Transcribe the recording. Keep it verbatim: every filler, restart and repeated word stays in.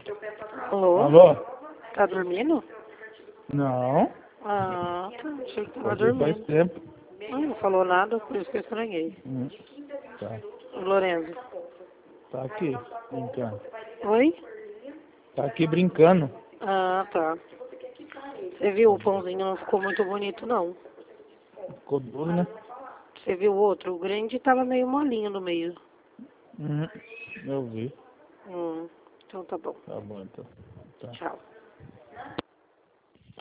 Alô? Alô? Tá dormindo? Não. Ah, tá. Achei que tava Acordei faz dormindo. tempo. Ah, não falou nada, por isso que eu estranhei. Hum, Tá. O Lorenzo. Tá aqui, brincando. Oi? Tá aqui brincando. Ah, tá. Você viu o pãozinho, não ficou muito bonito, não. Ficou duro, né? Você viu o outro? O grande tava meio molinho no meio. Uhum. Eu vi. Hum, então tá bom. Tá bom, então. Tá. Tchau.